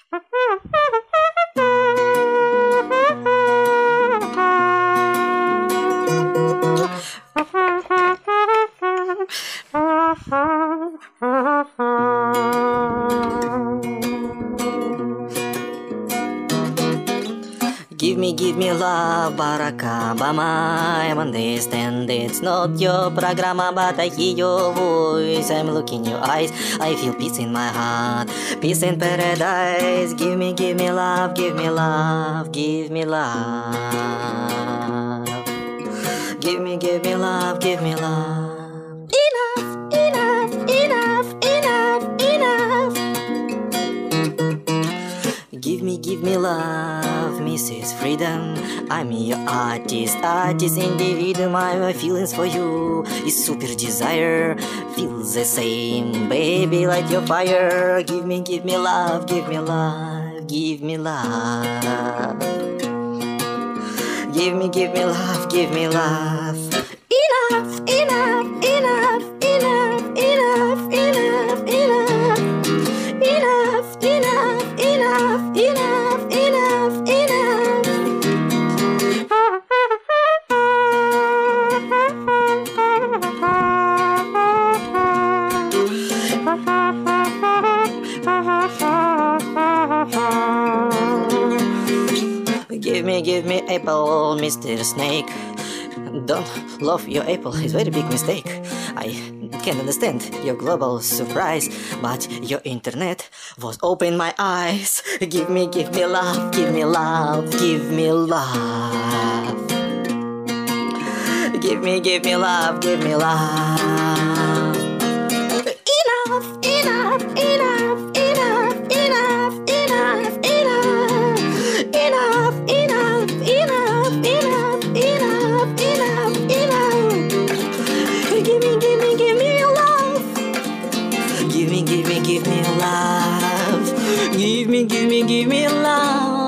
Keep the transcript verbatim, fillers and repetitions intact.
Give me, give me love, Barack Obama. I understand it's not your программа, but I hear your voice. I'm looking in your eyes, I feel peace in my heart, peace in paradise. Give me, give me love, give me love, give me love. Give me, give me love, give me love. Enough, enough, enough, enough, enough. Give me, give me love, Missus Freedom. I'm your artist, artist individual. My feelings for you is super desire. Feels the same, baby, light your fire. Give me, give me love, give me love, give me love. Give me, give me love, give me love. Enough, enough, enough, enough, enough, enough, enough. Enough, enough, enough, enough, enough, enough. Give me, give me apple, Mister Snake. Don't love your apple, it's very big mistake. I can't understand your global surprise, but your internet was open my eyes. Give me, give me love, give me love, give me love. Give me, give me love, give me love. Enough, enough, enough, enough, enough, enough, enough. Enough, enough, enough, enough, enough, enough, enough. Give me, give me, give me love. Give me, give me, give me love. Give me, give me, give me love.